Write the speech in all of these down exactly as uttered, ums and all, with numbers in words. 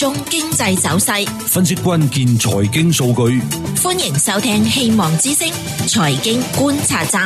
蹤經濟走勢， 分析關鍵財經數據。 歡迎收聽希望之聲財經觀察站。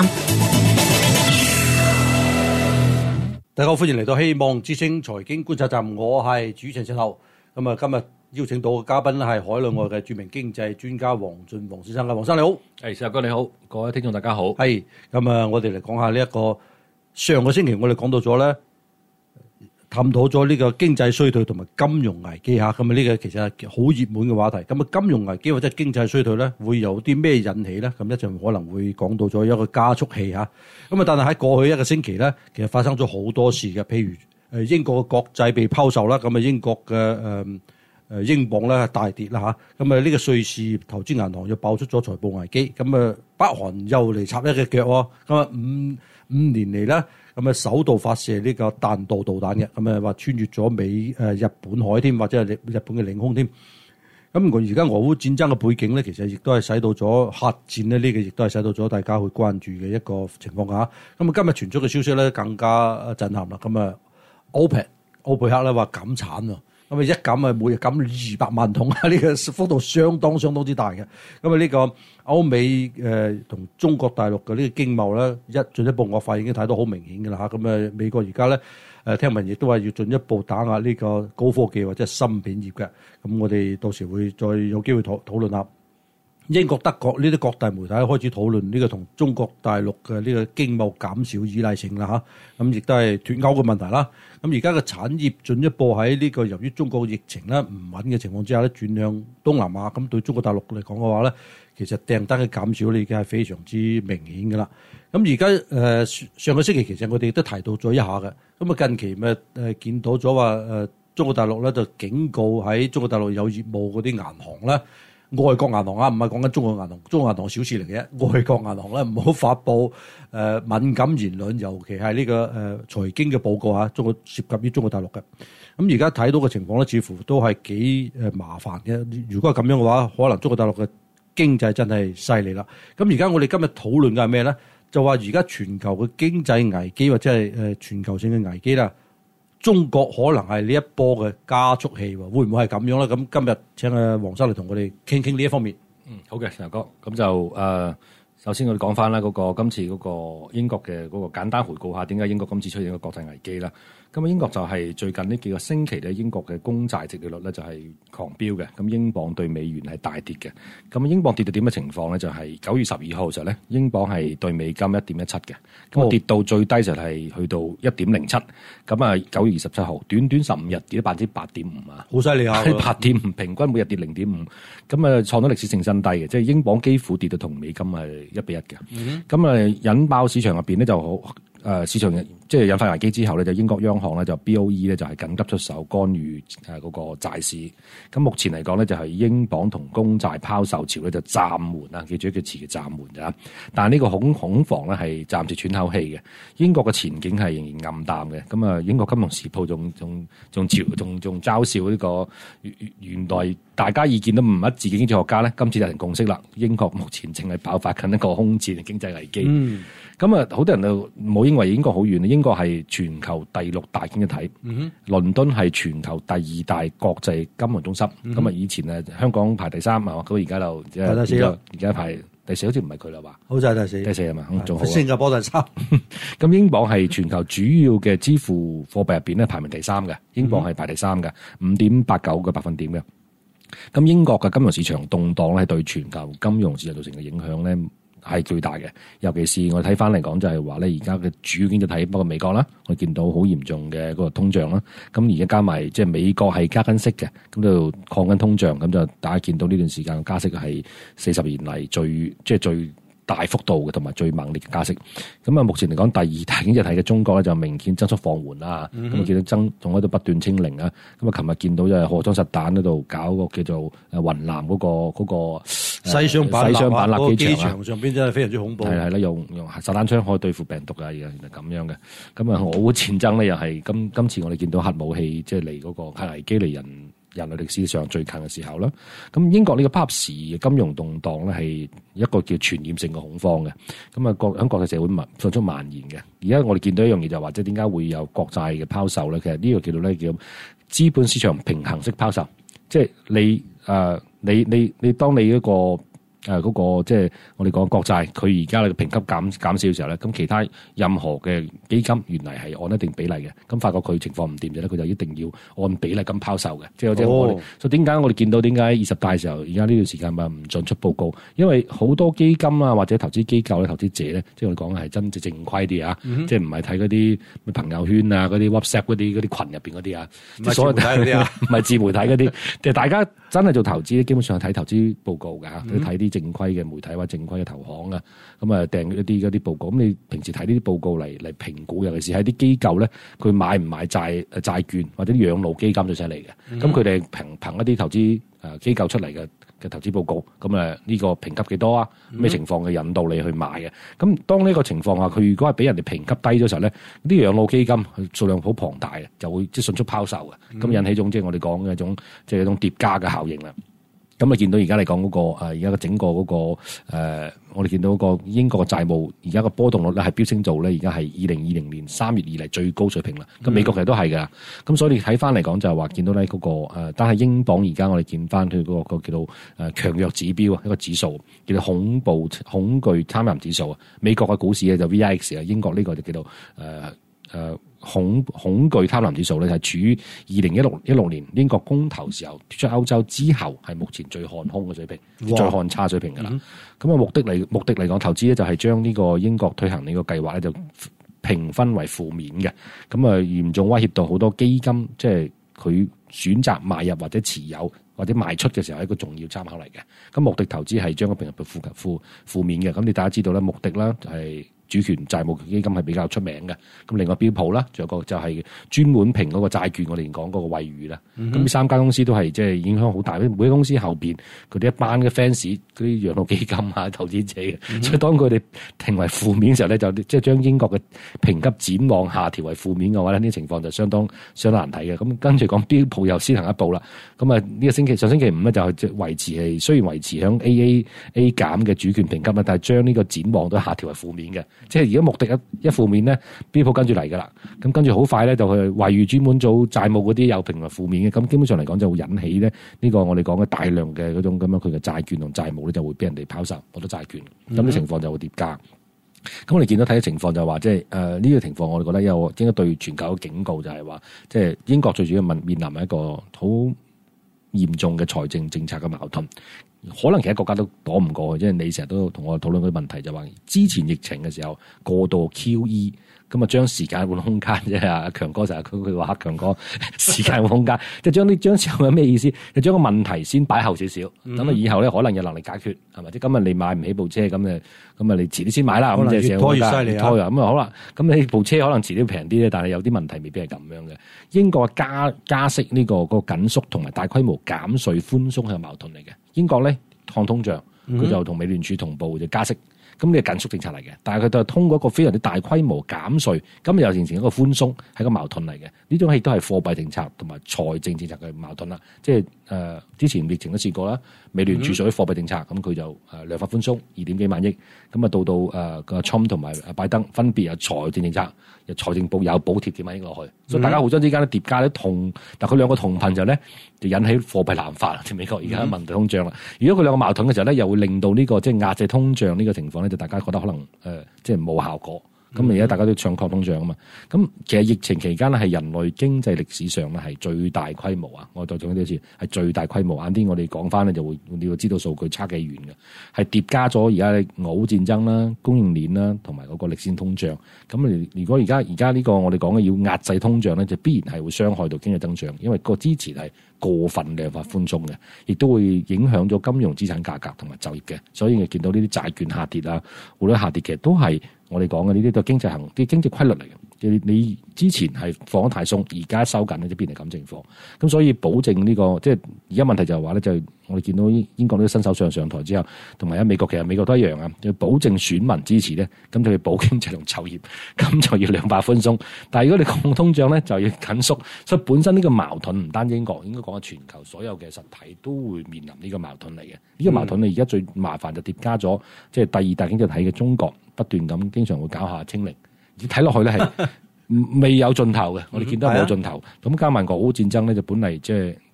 大家好，歡迎嚟到希望之聲財經觀察站，我係主持人石頭。咁啊，今日邀請到嘅嘉賓咧係海內外嘅著名經濟專家黃俊宏先生嘅。黃生你好。 係石頭哥你好，各位聽眾大家好。 係咁啊，我哋嚟講下呢一個上個星期我哋講到咗咧，探討咗呢個經濟衰退同埋金融危機嚇。咁啊，呢個其實係好熱門嘅話題。咁啊，金融危機或者經濟衰退咧，會有啲咩引起咧？咁一陣可能會講到咗一個加速器嚇。咁啊，但係喺過去一個星期咧，其實發生咗好多事嘅，譬如誒英國嘅國債被拋售啦，咁啊英國嘅誒誒英鎊咧大跌啦嚇。咁啊呢個瑞士投資銀行又爆出咗財報危機，咁啊北韓又嚟插一隻腳喎。咁啊五五年嚟咧，咁啊首度發射呢個彈道導彈嘅，咁啊話穿越咗美誒日本海添，或者係日本嘅領空添。咁我而家俄烏戰爭嘅背景咧，其實亦都係使到咗核戰咧，呢個亦都係使到咗大家去關注嘅一個情況下。咁啊，今日傳出嘅消息咧更加震撼啦。咁啊，OPEC 歐佩克咧話減產喎，咁啊一減啊每日減二百萬桶啊，呢個幅度相當相當之大嘅。咁啊呢個歐美誒同中國大陸嘅呢個經貿咧一進一步惡化已經睇到好明顯嘅啦嚇。咁啊美國而家咧。誒聽聞亦都話要進一步打壓呢個高科技或者芯片業嘅，咁我哋到時會再有機會討討論下。英國、德國呢啲各大媒體開始討論呢個同中國大陸嘅呢個經貿減少依賴性啦嚇，咁亦都係脫鈎嘅問題啦。咁而家嘅產業進一步喺呢個由於中國疫情咧唔穩嘅情況之下咧，轉向東南亞，咁對中國大陸嚟講嘅話咧，其實訂單嘅減少咧已經係非常之明顯㗎啦。咁而家誒上個星期其實我哋都提到咗一下嘅，咁啊近期咪誒見到咗話誒中國大陸咧就警告喺中國大陸有業務嗰啲銀行咧，外國銀行啊，唔係講緊中國銀行，中國銀行小事嚟嘅，外國銀行咧唔好發布誒敏感言論，尤其係呢個誒財經嘅報告嚇，中國涉及於中國大陸嘅。咁而家睇到嘅情況咧，似乎都係幾誒麻煩嘅。如果係咁樣嘅話，可能中國大陸嘅經濟真係犀利啦。咁而家我哋今日討論嘅係咩咧？就話而家全球嘅經濟危機或者係誒全球性嘅危機啦，中國可能係呢一波嘅加速器喎，會唔會係咁樣咧？咁今日請阿黃生嚟同我哋傾傾呢一方面。 嗯，好嘅，石頭哥，咁就誒、呃，首先我哋講翻啦，嗰個今次嗰個英國嘅嗰個簡單回顧下，點解英國今次出現一個國際危機啦？咁啊，英國就係最近呢幾個星期咧，英國嘅公債殖利率咧就係狂飆嘅，咁英鎊對美元係大跌嘅。咁英鎊跌到點嘅情況咧？就係九月十二號嘅時候咧，英鎊係對美金一點一七嘅，咁啊跌到最低就係去到一點零七。咁啊，九月二十七號，短短十五日跌咗百分之八點五啊， 好犀利啊！ 八點五，平均每日跌零點五，咁啊創咗歷史性新低嘅，即係英鎊幾乎跌到同美金係一比一嘅。咁啊、嗯、引爆市場入邊咧就好。誒、呃、市場即係引發危機之後咧，就英國央行咧就 B O E 咧就係緊急出手干預誒嗰個債市。咁目前嚟講咧就係英鎊同公債拋售潮咧就暫緩啦，記住一個詞嘅暫緩咋。但係呢個恐恐慌咧係暫時喘口氣嘅。英國嘅前景係仍然暗淡嘅。咁啊，英國金融時報仲仲仲嘲仲仲嘲笑呢個原來大家意見都唔一致嘅經濟學家咧，今次達成共識啦。英國目前正係爆發緊一個空前嘅經濟危機。嗯咁啊，好多人都冇認為英國好遠，英國係全球第六大經濟體，嗯、哼倫敦係全球第二大國際金融中心。咁啊、嗯，以前啊香港排第三啊，咁而家就即係第四，而家排第四好似唔係佢啦吧？好似係第四，第四係嘛？仲好。新加坡第三。咁英鎊係全球主要嘅支付貨幣入邊咧排名第三嘅，英鎊係排第三嘅，五點八九個百分點嘅。咁英國嘅金融市場動盪咧，對全球金融市場造成嘅影響咧，係最大嘅，尤其是我睇翻嚟講，就係話咧，而家嘅主要經濟體包括美國啦，我見到好嚴重嘅嗰個通脹啦。咁而家加埋即係美國係加緊息嘅，咁就抗緊通脹，咁就大家見到呢段時間嘅加息係四十年嚟最即係最大幅度嘅同埋最猛烈嘅加息。咁啊，目前嚟講，第二大經濟體嘅中國咧就明顯增速放緩啦。咁啊、嗯哼，見到增仲喺度不斷清零啊。咁啊，琴日見到就係荷裝實彈嗰度搞個叫做誒雲南嗰、嗰個嗰、嗰個。 西雙版納啊，嗰個機場上邊真係非常之恐怖。 係係啦，用用實彈槍可以對付病毒啊，而家係咁樣嘅。咁啊，俄烏戰爭咧又係今今次我哋見到核武器即係離嗰個核危機離人人類歷史上最近嘅時候啦。咁英國呢個不合時嘅金融動盪咧係一個叫傳染性嘅恐慌嘅。咁啊，國喺國際社會蔓迅速蔓延嘅。而家我哋見到一樣嘢就係話，即係點解會有國債嘅拋售咧？其實呢個叫做咧叫資本市場平衡式拋售。 即係你誒、呃、你你你當你一個。誒嗰、呃那個即係我哋講國債，佢而家嘅評級減減少嘅時候咧，咁其他任何嘅基金原嚟係按一定比例嘅，咁發覺佢情況唔掂嘅咧，佢就一定要按比例咁拋售嘅，即係即係我哋。所以點解我哋見到點解二十大嘅時候，而家呢段時間咪唔準出報告？因為好多基金啊或者投資機構咧、投資者咧，即係我哋講嘅係真正正規啲啊，嗯、即係唔係睇嗰啲朋友圈啊、嗰啲 WhatsApp 嗰啲嗰啲羣入邊嗰啲啊，唔係自媒體嗰啲啊，唔係自媒體嗰啲，即係大家真係做投資咧，基本上係睇投資報告㗎，都睇啲正規嘅媒體或者正規嘅投行啊，咁啊訂一啲嗰啲報告。咁你平時睇呢啲報告嚟嚟評估，尤其是喺啲機構咧，佢買唔買債債券或者養老基金最犀利嘅。咁佢哋憑憑一啲投資誒機構出嚟嘅嘅投資報告，咁誒呢個評級幾多啊？咩情況嘅引導你去買嘅？咁當呢個情況下，佢如果係俾人哋評級低咗時候咧，啲養老基金數量好龐大嘅，就會即係迅速拋售嘅，咁引起一種即係我哋講嘅一種即係一種疊加嘅效應啦。咁你見到而家嚟講嗰個誒，而家嘅整個嗰、那個誒、呃，我哋見到嗰個英國嘅債務而家個波動率咧係飆升到咧，而家係二零二零年三月以嚟最高水平啦。咁、嗯、美國其實都係㗎，咁所以你睇翻嚟講就係話見到咧、那、嗰個誒，但係英鎊而家我哋見翻佢嗰個叫做誒強弱指標啊，一個指數叫做恐怖恐懼貪婪指數啊。美國嘅股市咧就 V I X 啊，英國呢個就叫做誒誒。呃呃恐恐懼貪婪指數咧，係處於二零一六一六年英國公投時候脫出歐洲之後，係目前最看空嘅水平，哇最看差水平㗎啦。咁啊、嗯、目的嚟目的嚟講，投資咧就係將呢個英國推行呢個計劃咧，就評分為負面嘅。咁啊嚴重威脅到好多基金，即係佢選擇買入或者持有或者賣出嘅時候係一個重要參考嚟嘅。咁目的投資係將個評入負負負面嘅。咁你大家知道咧，目的啦係。主權債務基金係比較出名嘅，咁另外標普啦，仲有個就係專門評嗰個債券，我哋講嗰個惠譽啦。咁呢、嗯、哼三間公司都係即係影響好大，每間公司後邊佢哋一班嘅 fans，嗰啲養老基金啊、投資者嘅，嗯、哼所以當佢哋評為負面嘅時候咧，就即係將英國嘅評級展望下調為負面嘅話咧，呢啲情況就相當相當難睇嘅。咁跟住講標普又先行一步啦，咁啊呢個星期上星期五咧就係維持係雖然維持響 A A A 減嘅主權評級啦，但係將呢個展望都下調為負面嘅。即係而家目的一一負面咧，標普跟住嚟噶啦，咁跟住好快咧就去惠譽專門做債務嗰啲有評為負面嘅，咁基本上嚟講就會引起咧呢個我哋講嘅大量嘅嗰種咁樣佢嘅債券同債務咧就會俾人哋拋售好多債券，咁啲情況就會疊加。咁我哋見到睇嘅情況就係話，即係誒呢個情況，我哋覺得有應該對全球嘅警告就係話，即係英國最主要面面臨一個好嚴重嘅財政政策嘅矛盾。可能其他國家都躲唔過，即係你成日都同我討論嗰啲問題，就話之前疫情嘅時候過度 Q E， 咁啊將時間換空間啫。阿強哥成日佢佢話強哥時間換空間，即係將啲將時候有咩意思？就將個問題先擺後少少，咁啊、嗯、以後咧可能有能力解決，係咪？即係今日你買唔起部車，咁誒咁啊你遲啲先買啦。咁即係越拖越犀利啊！ 拖啊咁啊好啦，咁你部車可能遲啲平啲咧，但係有啲問題未必係咁樣嘅。英國加加息呢、這個、這個緊縮同埋大規模減稅寬鬆係矛盾嚟嘅。英國咧抗通脹，佢就同美聯儲同步就加息，咁呢個緊縮政策嚟嘅。但係佢就通過一個非常之大規模減稅，咁又形成一個寬鬆，係個矛盾嚟嘅。呢種亦都係貨幣政策同埋財政政策嘅矛盾啦。即係誒、呃、之前疫情都試過啦，美聯儲屬於貨幣政策，咁佢就誒量化寬鬆二點幾萬億，咁啊到到誒個 Trump 同埋拜登分別有財政政策，又財政部有補貼幾萬億落去，嗯、所以大家互相之間咧疊加咧同，但佢兩個同頻就咧就引起貨幣濫發，即係美國而家問題通脹啦。嗯、如果佢兩個矛盾嘅時候咧，又會令到呢、這個即係壓制通脹呢個情況咧，就大家覺得可能誒、呃、即係冇效果。咁而家大家都唱抗通脹啊嘛，咁其實疫情期間咧係人類經濟歷史上咧係最大規模啊！我再講多次，係最大規模。晏啲我哋講翻咧就會你要知道數據差幾遠嘅，係疊加咗而家嘅俄烏戰爭啦、供應鏈啦，同埋嗰個歷史通脹。咁如果而家而家呢個我哋講嘅要壓制通脹咧，就必然係會傷害到經濟增長，因為個支持係過分量化寬鬆嘅，亦都會影響咗金融資產價格同埋就業嘅。所以你見到呢啲債券下跌啊，匯率下跌，其實都係我哋講嘅呢啲都係經濟行啲經濟規律嚟嘅。你你之前係放得太鬆，而家收緊咧就變成咁情況。咁所以保證呢、這個即係而家問題就係話咧，就係、是、我哋見到英國呢個新首相上台之後，同埋喺美國其實美國都一樣啊，要保證選民支持咧，咁就要保經濟同就業，咁就要量化寬鬆。但係如果你抗通脹咧，就要緊縮。所以本身呢個矛盾唔單英國，應該講係全球所有嘅實體都會面臨呢個矛盾嚟嘅。呢、這個矛盾你而家最麻煩就疊加咗，即係第二大經濟體嘅中國不斷咁經常會搞下清零。睇落去咧係未有盡頭嘅，我哋見到冇盡頭。咁、嗯、加埋俄烏戰爭咧，就本嚟即係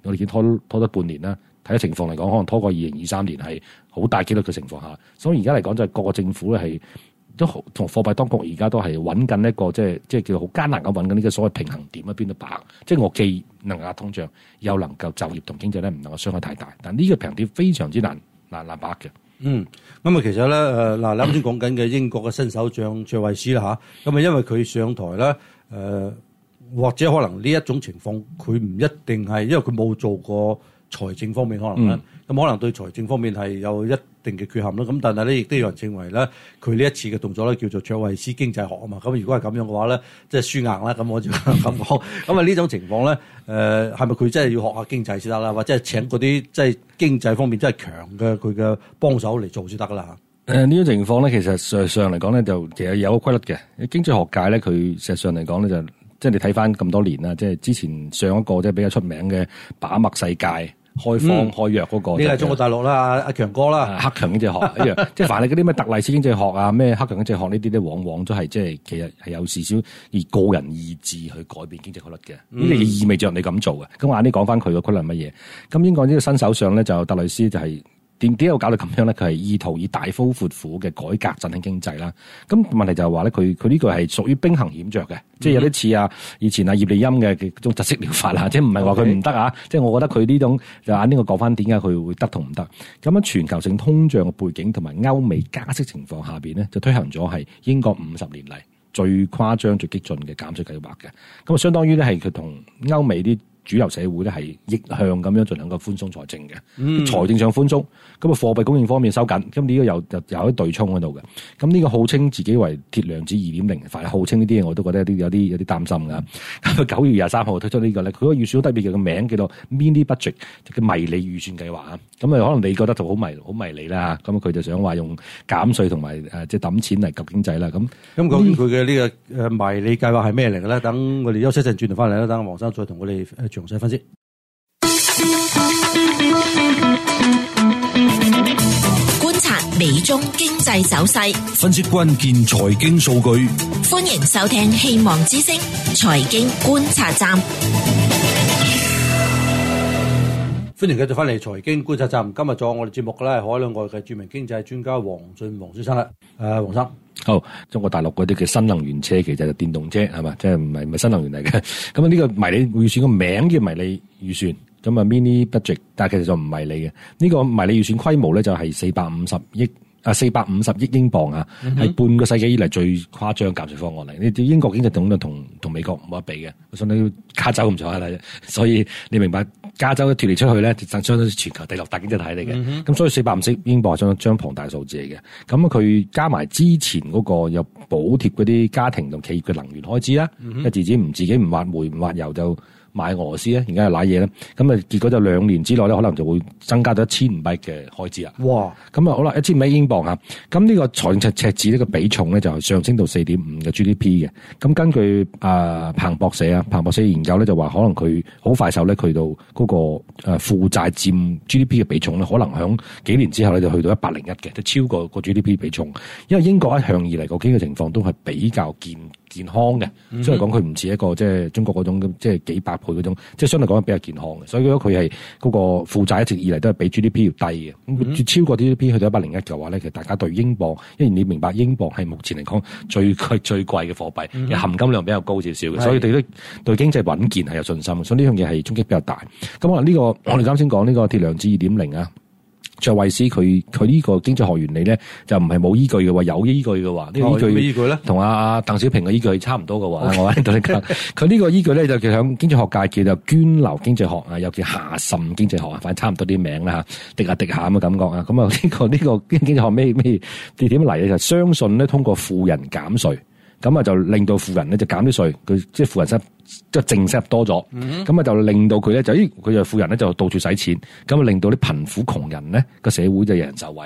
我哋已經拖拖咗半年啦。睇咗情況嚟講，可能拖過二零二三年係好大機率嘅情況下，所以而家嚟講就係各個政府咧係都同貨幣當局而家都係揾緊一個即係即係叫好艱難咁揾緊呢個所謂平衡點喺邊度把握，即係我既能壓通脹，又能夠就業同經濟咧唔能夠傷害太大，但呢個平衡點非常之難難難把握嘅。 嗯，咁啊，其實咧，誒嗱，你啱先講緊嘅英國嘅新首相卓慧思啦嚇，咁啊，因為佢上台咧，誒、呃、或者可能呢一種情況，佢唔一定係，因為佢冇做過財政方面可能咧，咁、嗯、可能對財政方面係有一定嘅缺陷啦。咁但係咧，亦都有人認為咧，佢呢一次嘅動作咧叫做卓慧思經濟學啊嘛。咁如果係咁樣嘅話咧，即係輸硬啦。咁我就咁講。咁啊呢種情況咧，誒係咪佢真係要學下經濟先得啦？或者係請嗰啲即係經濟方面真係強嘅佢嘅幫手嚟做先得噶啦嚇。 誒呢種情況咧，其實上上嚟講咧，就其實有個規律嘅。經濟學界咧，佢實際上嚟講咧就即係你睇翻咁多年啦，即係之前上一個即係比較出名嘅把脈世界。開放開藥嗰個， 呢個係中國大陸啦，阿阿強哥啦， 黑強經濟學一樣，即係凡係嗰啲咩特麗斯經濟學啊，咩黑強經濟學呢啲咧，往往都係即係其實係有少少以個人意志去改變經濟規律嘅，呢個意味着你咁做嘅。咁我晏啲講翻佢個規律係乜嘢？咁英國呢個新首相咧就特麗斯就係、是。點點解會搞到咁樣咧？佢係意圖以大刀闊斧嘅改革振興經濟啦。咁問題就係話咧，佢佢呢個係屬於兵行險着嘅，嗯、即係有啲似啊以前啊葉利欽嘅嗰種窒息療法啦，即係唔係話佢唔得啊？ Okay. 即係我覺得佢呢種就啱呢個講翻點解佢會得同唔得。咁樣全球性通脹嘅背景同埋歐美加息情況下邊咧，就推行咗係英國五十年嚟最誇張最激進嘅減稅計劃嘅。咁啊，相當於咧係佢同歐美啲主流社會咧係逆向咁樣進行個寬鬆財政嘅，嗯、財政上寬鬆，咁啊貨幣供應方面收緊，咁呢個又又有一對沖喺度嘅。咁呢個號稱自己為鐵娘子二點零，凡係號稱呢啲嘢我都覺得有啲有啲有啲擔心㗎。咁九月廿三號推出呢個咧，佢個預算好特別嘅，個名叫做 mini budget，叫迷你預算計劃啊。咁啊可能你覺得就好迷好迷你啦，咁佢就想話用減稅同埋誒即係揼錢嚟救經濟啦。咁咁究竟佢嘅呢個誒迷你計劃係咩嚟嘅咧？等我哋休息一陣轉頭翻嚟啦，等黃生再同我哋誒詳細分析。 觀察美中經濟走勢， 分析關鍵財經數據。 歡迎收聽希望之聲財經觀察站。 歡迎繼續翻嚟財經觀察站。今日做我哋節目嘅咧係海內外嘅著名經濟專家黃俊黃先生啦。誒，黃生。 好，中國大陸嗰啲嘅新能源車其實就電動車係嘛，即係唔係唔係新能源嚟嘅。咁啊呢個迷你預算個名叫迷你預算，咁啊 mini budget， 但係其實就唔迷你嘅。呢個迷你預算規模咧就係四百五十億啊，四百五十億英鎊啊，係、嗯、哼半個世紀以嚟最誇張減稅方案嚟。你啲英國經濟總量同同美國冇得比嘅，相當於加州咁上下啦。所以你明白加州脫離出去咧，就相當於全球第六大經濟體嚟嘅。咁、嗯、哼所以四百五十億英鎊係張張龐大數字嚟嘅。咁佢加埋之前嗰個有補貼嗰啲家庭同企業嘅能源開支啦，一、嗯、哼自己唔自己唔挖煤唔挖油就買俄羅斯咧，而家又瀨嘢咧，咁啊結果就兩年之內咧，可能就會增加到一千五百億嘅開支啊！哇！咁啊好啦，一千五百億英鎊啊，咁呢個財政赤字呢個比重咧就係上升到四點五嘅 G D P 嘅。咁根據啊彭博社啊，彭博社研究咧就話，可能佢好快手咧去到嗰個誒負債佔 G D P 嘅比重咧，可能響幾年之後咧就去到一百零一嘅，就超過個 G D P 比重。因為英國一向以嚟個經濟情況都係比較健健康嘅，所以講佢唔似一個即係中國嗰種即係幾百倍嗰種，即係相對講比較健康嘅。所以如果佢係嗰個負債一直以嚟都係比 G D P 要低嘅，咁、嗯、超過 G D P 去到一百零一嘅話咧，其實大家對英鎊，因為你明白英鎊係目前嚟講最最貴嘅貨幣，嗯、含金量比較高少少嘅，是所以對對對經濟穩健係有信心。所以呢樣嘢係衝擊比較大。咁可能呢個我哋啱先講呢個鐵娘子二點零啊。卓慧思佢佢呢個經濟學原理咧就唔係冇依據嘅話，有依據嘅話，呢、這個依據咩依據咧？同阿鄧小平嘅依據差唔多嘅話，我喺度你講，佢呢個依據咧就叫響經濟學界叫做涓流經濟學啊，又叫下滲經濟學啊，反正差唔多啲名啦吓，滴下滴下咁嘅感覺啊。咁啊呢個呢、這個經濟學咩咩點點嚟咧？就相信咧通過富人減稅。咁啊就令到富人咧就減啲稅，佢即係富人收即係淨收入多咗，咁啊、嗯、哼就令到佢咧就咦佢就富人咧就到處使錢，咁啊令到啲貧苦窮人咧個社會就有人受惠嘅。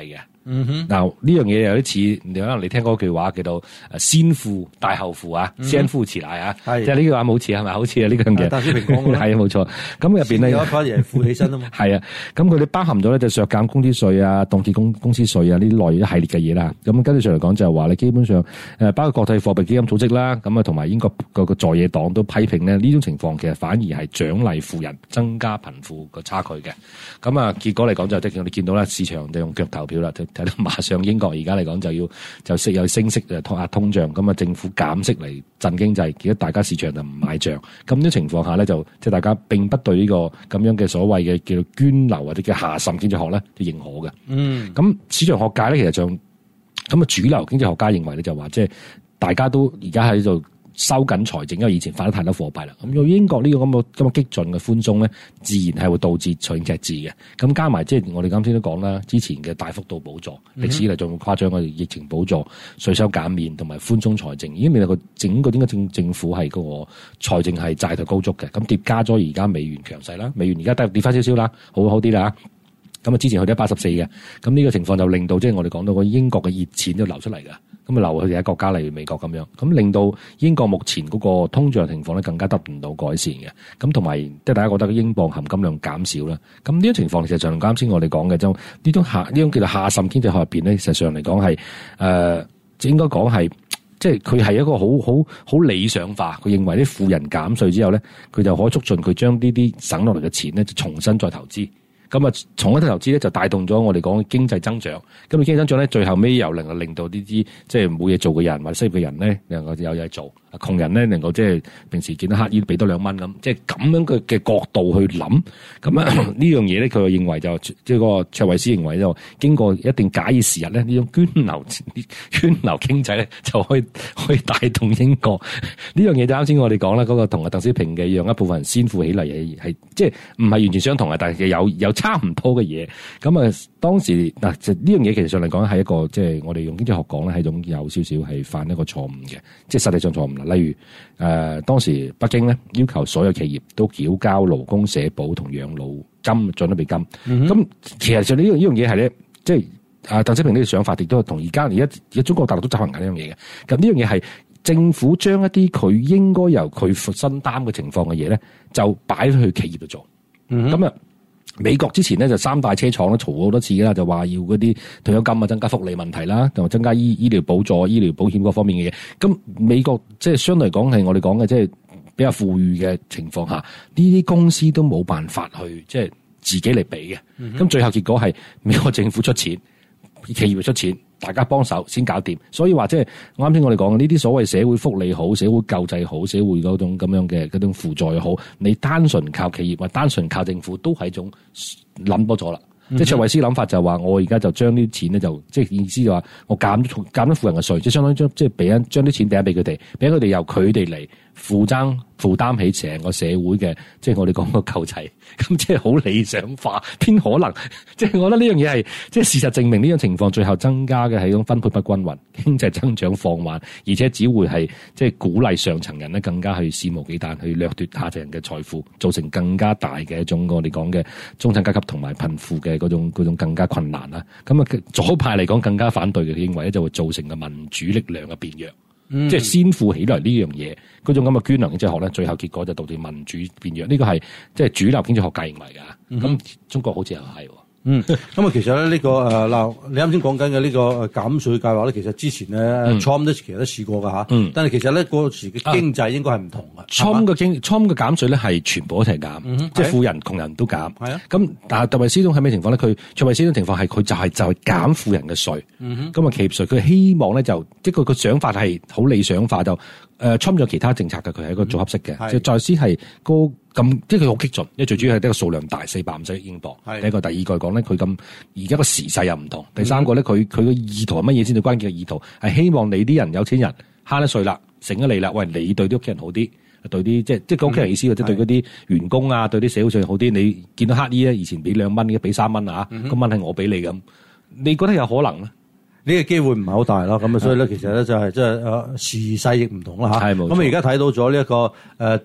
嗯哼， 嗱呢樣嘢有啲似，你可能你聽過句話叫做誒先富帶後富啊，先富起來啊， 係即係呢句話冇似係咪？好似啊呢樣嘢。 鄧小平講嘅係啊冇錯。咁入邊咧有一反而係富起身啊嘛。 係啊，咁佢哋包含咗咧就削減工資稅啊、凍結公公司稅啊呢啲內一系列嘅嘢啦。咁跟住上嚟講就係話你基本上誒包括國際貨幣基金組織啦，咁啊同埋英國個個在野黨都批評咧呢種情況其實反而係獎勵富人，增加貧富個差距嘅。咁啊結果嚟講就即係我哋見到啦，市場就用腳投票啦，就睇到馬上英國而家嚟講就要就息有升息誒拖壓通脹，咁啊政府減息嚟振經濟，結果大家市場就唔買帳。咁呢情況下咧就即係大家並不對呢個咁樣嘅所謂嘅叫做涓流或者叫下滲經濟學咧就認可嘅。嗯，咁市場學界咧其實就咁啊主流經濟學家認為咧就話即係大家都而家喺度收緊財政，因為以前發得太多貨幣啦。咁用英國呢個咁嘅咁嘅激進嘅寬鬆咧，自然係會導致財政赤字嘅。咁加埋即係我哋啱先都講啦，之前嘅大幅度補助，歷史嚟仲誇張嘅疫情補助、稅收減免同埋寬鬆財政，已經令到個整個點解政政府係嗰個財政係債台高築嘅。咁疊加咗而家美元強勢啦，美元而家跌跌翻少少啦，好好啲啦。咁啊，之前去到一百十四嘅，咁呢個情況就令到即係我哋講到個英國嘅熱錢就流出嚟㗎，咁啊流去其他國家例如美國咁樣，咁令到英國目前嗰個通脹情況咧更加得唔到改善嘅，咁同埋即係大家覺得英鎊含金量減少啦，咁呢種情況其實上啱先我哋講嘅就呢種下呢種叫做下滲經濟學入邊咧，實際上嚟講係誒，應該講係即係佢係一個好好好理想化，佢認為啲富人減稅之後咧，佢就可以促進佢將呢啲省落嚟嘅錢咧就重新再投資。咁啊，從一啲投資咧就帶動咗我哋講嘅經濟增長。咁啊，經濟增長咧，最後尾又能夠令到呢啲即係冇嘢做嘅人或者失業嘅人咧，能夠有嘢做。窮人咧能夠即係平時見到乞衣俾多兩蚊咁，即係咁樣嘅嘅角度去諗。咁啊呢樣嘢咧，佢又認為就即係個卓慧思認為就經過一定假以時日咧，呢種涓流涓流經濟咧就可以可以帶動英國。呢樣嘢就啱先我哋講啦，嗰個同阿鄧小平嘅讓一部分人先富起嚟係係即係唔係完全相同嘅，但係有有差唔多嘅嘢。咁啊當時嗱就呢樣嘢其實上嚟講係一個即係我哋用經濟學講咧係一種有少少係犯一個錯誤嘅，即係實際上錯誤啦。例如誒、呃、當時北京咧要求所有企業都繳交勞工社保同養老金、準備金。咁、嗯、其實上呢樣呢樣嘢係咧，即係啊鄧小平呢個想法亦都係同而家而家而家中國大陸都執行緊呢樣嘢嘅。咁呢樣嘢係政府將一啲佢應該由佢分擔嘅情況嘅嘢咧，就擺去企業度做。咁、嗯、啊。美國之前咧就三大車廠都嘈好多次啦，就話要嗰啲退休金啊，增加福利問題啦，同埋增加醫醫療補助、醫療保險嗰方面嘅嘢。咁美國即係相對嚟講係我哋講嘅即係比較富裕嘅情況下，呢啲公司都冇辦法去即係自己嚟俾嘅。咁、嗯、最後結果係美國政府出錢，企業出錢，大家幫手先搞掂。所以話即係啱先我哋講嘅呢啲所謂社會福利好、社會救濟好、社會嗰種咁樣嘅嗰種輔助又好，你單純靠企業或單純靠政府都係一種諗多咗啦。嗯、即係卓慧思諗法就係話，我而家就將啲錢咧就即係意思就話，我減咗減咗富人嘅稅，即係相當於將即係俾一將啲錢俾一俾佢哋，俾佢哋由佢哋嚟負擔負擔起成個社會嘅，即係我哋講個救濟，咁即係好理想化，邊可能？即係我覺得呢樣嘢係即係事實證明呢種情況最後增加嘅係一種分配不均勻，經濟增長放慢，而且只會係即係鼓勵上層人咧更加去肆無忌憚去掠奪下層人嘅財富，造成更加大嘅一種我哋講嘅中產階級同埋貧富嘅嗰種嗰種更加困難啦。咁啊左派嚟講更加反對嘅，認為咧就會造成個民主力量嘅變弱。嗯、即係先富起來呢樣嘢，嗰種咁嘅涓流經濟學咧，最後結果就導致民主變弱。呢、這個係即係主流經濟學界認為㗎。咁、嗯、中國好似又係。 嗯，咁啊，其實咧、這、呢個誒嗱、呃，你啱先講緊嘅呢個誒減稅計劃咧，其實之前咧 Trump 都其實都試過㗎嚇。嗯。但係其實咧嗰時嘅經濟應該係唔同嘅。 Trump 嘅經 Trump 嘅減稅咧係全部一齊減，嗯、即係富人窮人都減。係啊。咁但係特惠斯通係咩情況咧？佢特惠斯通情況係佢就係、是、就係、是、減富人嘅稅。嗯哼。咁啊企業稅，佢希望咧就即係佢個想法係好理想化，就誒 Trump 咗其他政策嘅，佢係一個組合式嘅。係、嗯。即係再先係高。咁即係佢好激進，因為最主要係呢個數量大，四百五十億英鎊。第一個，第二個講咧，佢咁而家個時勢又唔同。第三個咧，佢佢個意圖係乜嘢先？最關鍵嘅意圖係希望你啲人有錢人慳得稅啦，成咗你啦。喂，你對啲屋企人好啲，對啲即係即係個屋企人意思，或者對嗰啲員工啊，對啲社會上好啲。你見到乞衣咧，以前俾兩蚊，而家俾三蚊啊，個蚊係我俾你咁，你覺得有可能咧？ 呢個機會唔係好大咯。咁啊，所以咧，其實咧就係即係誒時勢亦唔同啦嚇。係冇錯。咁啊，而家睇到咗呢一個誒。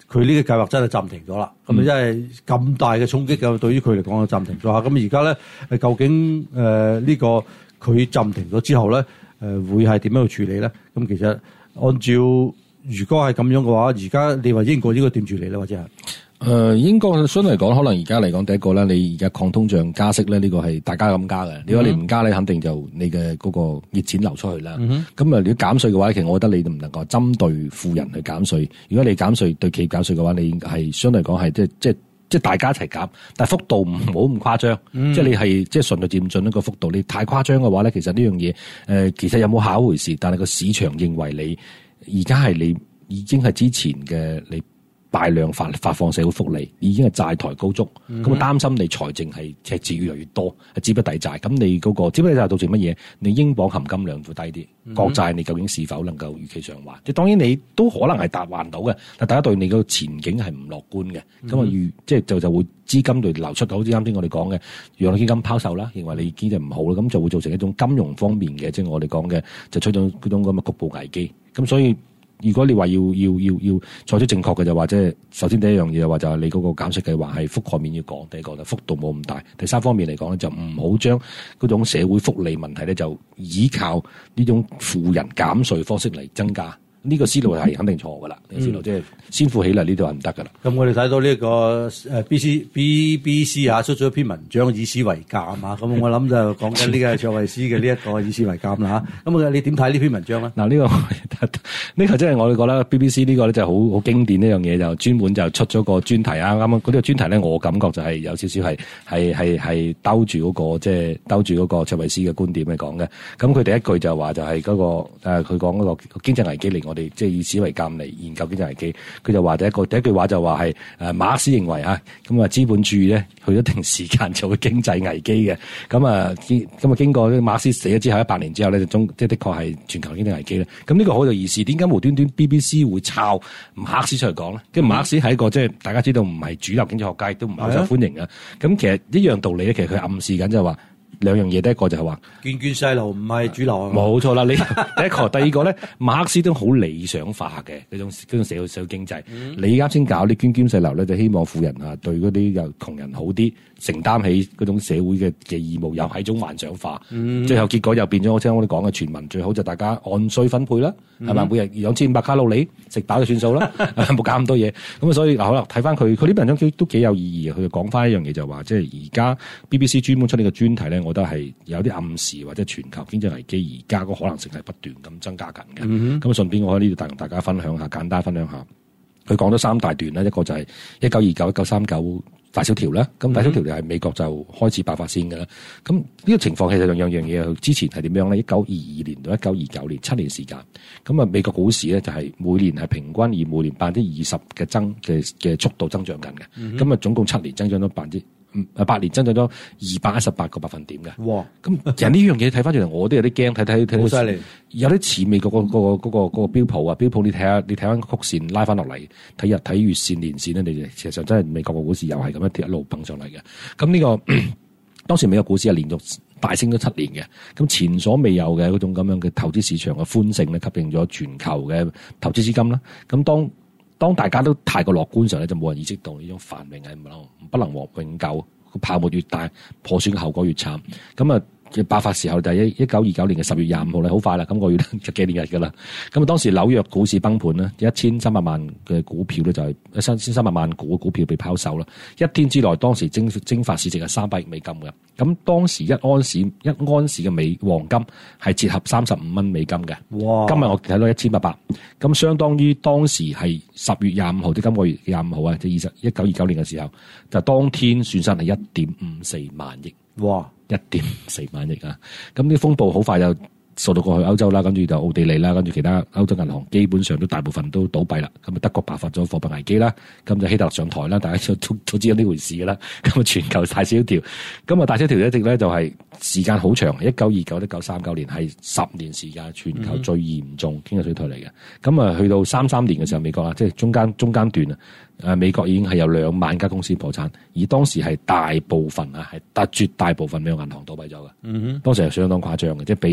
佢呢個計劃真係暫停咗啦。咁啊、嗯，真係咁大嘅衝擊嘅，對於佢嚟講就暫停咗嚇。咁而家咧，究竟誒呢、呃這個佢暫停咗之後咧，誒、呃、會係點樣去處理咧？咁其實按照如果係咁樣嘅話，而家你話英國應該點處理咧，或者係？ 誒、呃，英國相對嚟講，可能而家嚟講，第一個咧，你而家抗通脹加息咧，呢、這個係大家咁加嘅。如果你唔加咧，肯定就你嘅嗰個熱錢流出去啦。咁啊、嗯哼，如果減稅嘅話，其實我覺得你唔能夠針對富人去減稅。如果你減稅對企業減稅嘅話，你係相對嚟講係即係即係即係大家一齊減，但係幅度唔好咁誇張。嗯、即係你係即係順序漸進一個幅度。你太誇張嘅話咧，其實呢樣嘢誒，其實有冇下一回事。但係個市場認為你而家係你已經係之前嘅你。大量發發放社會福利，已經係債台高築，咁啊、嗯、哼擔心你財政係赤字越嚟越多，係資不抵債。咁你嗰、那個資不抵債導致乜嘢？你英鎊含金量會低啲，嗯、哼國債你究竟是否能夠如期償還？即係當然你都可能係達還到嘅，但大家對你個前景係唔樂觀嘅。咁啊預即係就就會資金對流出，好似啱先我哋講嘅養老基金拋售啦，認為你經濟唔好啦，咁就會造成一種金融方面嘅，即係我哋講嘅就出咗嗰種咁嘅局部危機。咁所以。如果你話要要要要採取正確嘅就話，即係首先第一樣嘢就話就係你嗰個減息計劃係覆蓋面要講，第一個就幅度冇咁大。第三方面嚟講咧，就唔好將嗰種社會福利問題咧就依靠呢種富人減稅方式嚟增加。呢個思路係肯定錯㗎啦，呢、嗯、個思路即係先富起嚟呢度係唔得㗎啦。咁我哋睇到呢個誒 B C B B C 啊出咗一篇文章以史為鑑啊，咁我諗就講緊呢個卓慧思嘅呢一個以史為鑑啦嚇。咁啊你點睇呢篇文章咧？嗱呢、呢個呢個真係我哋覺得 B B C 呢個咧就係好好經典呢樣嘢，就專門就出咗個專題啊。啱啱嗰啲個專題咧，我感覺就係有少少係係係係兜住嗰、嗰個即係兜住嗰個卓慧思嘅觀點嚟講嘅。咁佢第一句就話就係嗰、嗰個誒佢講嗰個經濟危機嚟我。我哋即係以史為鑑嚟研究經濟危機，佢就話第一個第一句話就話係誒馬克思認為啊，咁啊資本主義咧去一定時間就會經濟危機嘅，咁啊咁啊經過馬克思死咗之後一百年之後咧，就中即係的確係全球經濟危機咧。咁呢個好有意思，點解無端端 B B C 會抄馬克思出嚟講咧？即係馬克思係一個即係大家知道唔係主流經濟學家，亦都唔係好受歡迎嘅。咁、啊、其實一樣道理咧，其實佢暗示緊就係話。兩樣嘢，第一個就係話眷眷細路唔係主流啊， 冇錯啦。你第一個，第二個咧，馬克思都好理想化嘅嗰種嗰種社會社會經濟。嗯、你啱先搞啲捐捐細流咧，就希望富人啊對嗰啲又窮人好啲，承擔起嗰種社會嘅嘅義務，又係一種幻想化。嗯、最後結果又變咗我聽我哋講嘅全民最好就大家按需分配啦，係咪、嗯？每日兩千五百卡路里食飽就算數啦，冇搞咁多嘢。咁啊，所以嗱，好啦，睇翻佢佢呢篇文章都幾有意義嘅。佢就講翻一樣嘢就話，即係而家 B B C 專門出呢個專題咧。我覺得係有啲暗示，或者全球經濟危機而家個可能性係不斷咁增加緊嘅。咁、嗯、哼順便我喺呢度大同大家分享下，簡單分享下。佢講咗三大段啦，一個就係一九二九、一九三九大蕭條啦。咁大蕭條就係美國就開始爆發先㗎啦。咁呢個情況其實兩樣嘢，之前係點樣咧？一九二二年到一九二九年七年時間，咁啊美國股市咧就係每年係平均以每年百分之二十嘅增嘅嘅速度增長緊嘅。咁啊、嗯、哼總共七年增長咗百分之。誒八年增長咗二百一十八個百分點嘅，哇！咁其實呢樣嘢睇翻轉嚟，我都有啲驚，睇睇睇好犀利，有啲似美國嗰、嗰個嗰、嗰個嗰、嗰個標普啊，標普你睇下，你睇翻曲線拉翻落嚟，睇日睇月線、年線咧，你事實上真係美國個股市又係咁樣一路蹦上嚟嘅。咁呢、呢個當時美國股市係連續大升咗七年嘅，咁前所未有嘅嗰種咁樣嘅投資市場嘅歡盛咧，吸引咗全球嘅投資資金啦。咁當當大家都太過樂觀時候咧，就冇人意識到呢種繁榮係唔能不能獲永久，個泡沫越大，破損嘅後果越慘。咁啊嘅爆發時候就係一九二九年嘅十月廿五號咧，好快啦，今個月就幾年日噶啦。咁啊當時紐約股市崩盤咧，一千三百萬嘅股票咧就係一千三百萬股嘅股票被拋售啦。一天之內，當時蒸蒸發市值係三百億美金嘅。咁當時一安士一安士嘅美黃金係折合三十五蚊美金嘅。哇！今日我睇到一千八百，咁相當於當時係十月廿五號，即今個月廿五號啊，即二十一九二九年嘅時候，就當天損失係一點五四萬億。哇！一點四萬億啊！咁啲風暴好快就掃到過去歐洲啦，跟住就奧地利啦，跟住其他歐洲銀行基本上都大部分都倒閉啦。咁啊德國爆發咗貨幣危機啦，咁就希特勒上台啦，大家都都知有呢回事噶啦。咁啊全球大蕭條，咁啊大蕭條一直咧就係時間好長，一九二九、一九三九年係十年時間，全球最嚴重經濟衰退嚟嘅。咁啊去到三三年嘅時候，美國啊即係中間中間段啊。誒美國已經係有兩萬家公司破產，而當時係大部分啊，係絕大部分美國銀行倒閉咗嘅。嗯哼，當時係相當誇張嘅，即係比零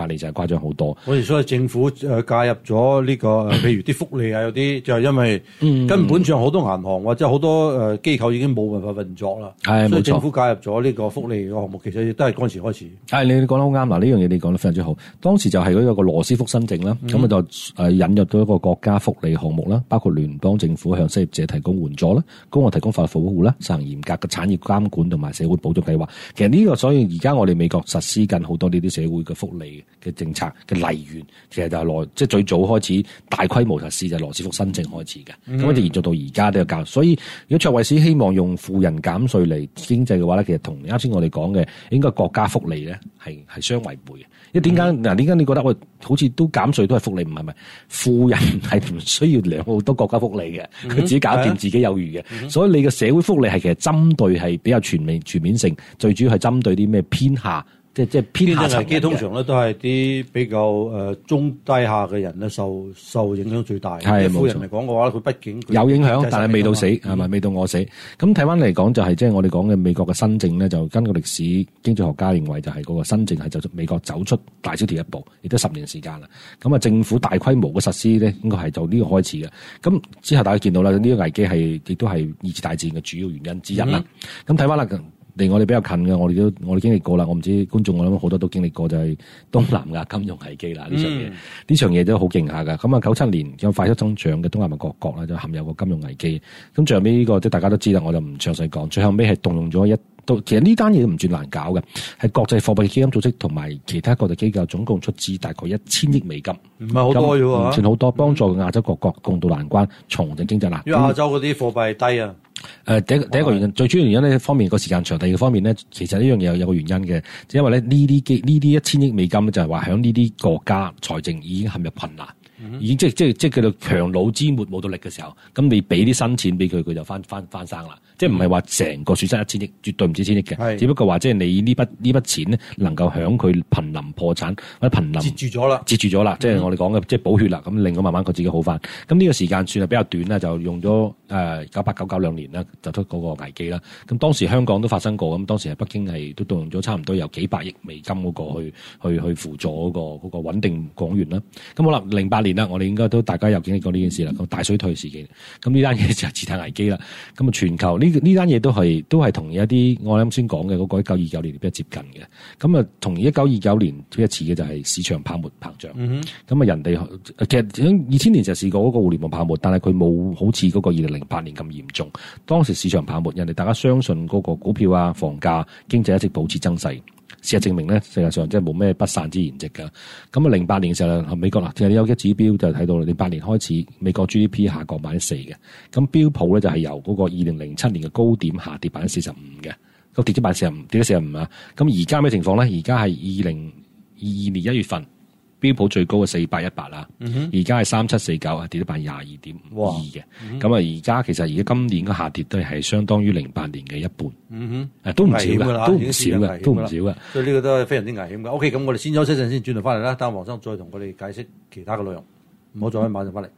八年就係誇張好多。 我哋所謂政府誒介入咗呢、這個，譬如啲福利啊，有啲就係因為根本上好多銀行或者好多誒機構已經冇辦法運作啦， 係所以政府介入咗呢個福利嘅項目，其實亦都係嗰陣時開始。 係你講得好啱嗱，呢樣嘢你講得非常之好。當時就係嗰個羅斯福新政啦，咁啊、嗯、就誒引入咗一個國家福利項目啦，包括聯邦政府向失業者提供援助啦，公共提供法律保護啦，實行嚴格嘅產業監管同埋社會保障計劃。其實呢個所以而家我哋美國實施緊好多呢啲社會嘅福利嘅政策嘅來源，其實就係羅即係最早開始大規模實施就係羅斯福新政開始嘅，咁、嗯、就延續到而家都有教。所以如果卓慧思希望用富人減稅嚟經濟嘅話咧，其實同啱先我哋講嘅應該國家福利咧係係相違背嘅。因為點解嗱？點解你覺得喂好似都減稅都係福利？唔係咪？富人係唔需要兩好多國家福利嘅，佢、嗯、自己搞掂自己有餘嘅。嗯、所以你嘅社會福利係其實針對係比較全面全面性，最主要係針對啲咩偏下。即係即係偏下層嘅，通常咧都係啲比較誒、呃、中低下嘅人咧受受影響最大。係富人嚟講嘅話，佢畢竟有影響，但係未到死係咪？未到餓死。咁睇翻嚟講就係即係我哋講嘅美國嘅新政咧，就根據歷史經濟學家認為就係嗰個新政係就美國走出大蕭條一步，亦都十年時間啦。咁啊，政府大規模嘅實施咧，應該係就呢個開始嘅。咁之後大家見到啦，呢、這個危機係亦都係二次大戰嘅主要原因之一啦。咁睇翻啦。離我哋比較近嘅，我哋都我哋經歷過啦。我唔知觀眾我諗好多都經歷過，就係東南亞金融危機啦。呢場嘢呢場嘢都好勁下噶。咁啊，九七年有快速增長嘅東南亞各國啦，就陷入個金融危機。咁最後尾呢個即係大家都知啦，我就唔詳細講。最後尾係動用咗一到，其實呢單嘢都唔算難搞嘅，係國際貨幣基金組織同埋其他國際機構總共出資大概一千億美金，唔係好多啫喎，唔算好多，幫助亞洲各國共度難關，重整經濟啦。因為亞洲嗰啲貨幣低啊。誒，第一第一個原因，最主要原因呢方面個時間長，第二個方面咧，其實呢樣嘢有有個原因嘅，就因為咧呢啲機呢啲一千億美金咧，就係話響呢啲國家財政已經陷入困難。已經即係即係即係叫做強弩之末冇到力嘅時候，咁你俾啲新錢俾佢，佢就翻翻翻生啦。即係唔係話成個損失一千億，絕對唔止千億嘅，是只不過話即係你呢筆呢筆錢咧，能夠響佢瀕臨破產或者瀕臨截住咗啦，截住咗啦，即係我哋講嘅即係補血啦。咁令到慢慢佢自己好翻。咁呢個時間算係比較短啦，就用咗誒九八九九兩年啦，就出嗰個危機啦。咁當時香港都發生過，咁當時係北京係都動用咗差唔多有幾百億美金嗰個去去去輔助嗰個嗰個穩定港元啦。咁好啦，零八年啦，我哋應該都大家有經歷過呢件事啦，個大衰退事件。咁呢單嘢就係次貸危機啦。咁啊，全球呢呢單嘢都係都係同一啲我啱先講嘅嗰個一九二九年比較接近嘅。咁啊，同一九二九年比較似嘅就係市場泡沫膨脹。咁啊、嗯哼，人哋其實二千年就試過嗰個互聯網泡沫，但係佢冇好似嗰個二零零八年咁嚴重。當時市場泡沫，人哋大家相信嗰個股票啊、房價、經濟一直保持增勢。事實證明咧，世界上即係冇咩不散之筵席㗎。咁啊，零八年嘅時候，美國啦，其實你有一指標就睇到啦。零八年開始，美國 G D P 下降百分之四嘅。咁標普咧就係由嗰個二零零七年嘅高點下跌百分之四十五嘅，咁跌咗百分之四十五，跌咗四十五啊。咁而家咩情況咧？而家係二零二二年一月份。標普最高嘅四百一百啦，而家係三七四九啊，跌咗百分之廿二點五二嘅。咁啊，而家其實而家今年嘅下跌都係相當於零八年嘅一半。嗯哼，誒都唔少嘅，都唔少嘅，都唔少嘅。所以呢個都係非常之危險嘅。OK，咁我哋先休息一陣先，轉頭翻嚟啦，等黃生再同我哋解釋其他嘅內容。唔好再開，馬上翻嚟。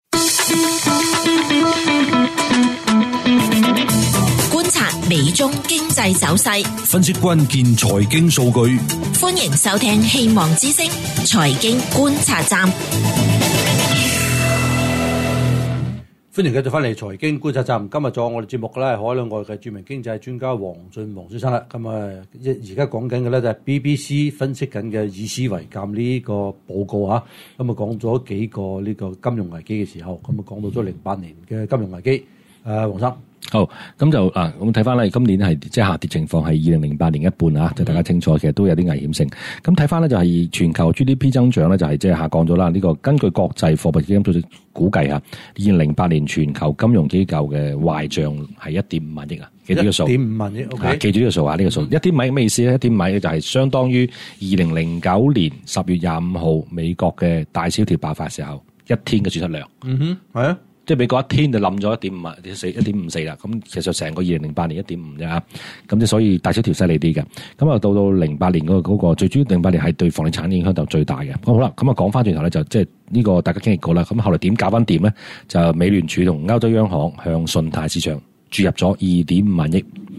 觀察美中經濟走勢， 分析關鍵財經數據。 歡迎收聽希望之聲財經觀察站。 歡迎繼續翻嚟財經觀察站。今日做我哋節目嘅咧係海內外嘅著名經濟專家黃俊黃先生啦。咁啊，一而家講緊嘅咧就係 B B C 分析緊嘅以史為鑑呢個報告啊。咁啊講咗幾個呢個金融危機嘅時候，咁啊講到咗零八年嘅金融危機。誒，黃生。 好，咁就啊，咁睇翻咧，今年係即係下跌情況係二零零八年一半啊，即係大家清楚，其實都有啲危險性。咁睇翻咧就係全球 G D P 增長咧就係即係下降咗啦。呢個根據國際貨幣基金組織估計啊，二零零八年全球金融機構嘅壞賬係一點五萬億啊，記住呢個數。一點五萬億 ，OK，記住呢個數啊，呢個數。一點五萬億咩意思咧？一點五萬億就係相當於二零零九年十月廿五號美國嘅大蕭條爆發時候一天嘅損失量。嗯哼，係啊。即係美國一天就冧咗一點五啊，四一點五四啦。咁其實成個二零零八年一點五啫嚇。咁即係所以大蕭條犀利啲嘅。咁啊到到零八年嗰個嗰個最主要零八年係對房地產影響就最大嘅。咁好啦，咁啊講翻轉頭咧就即係呢個大家經歷過啦。咁後來點搞翻掂咧？就美聯儲同歐洲央行向信貸市場注入咗二點五萬億。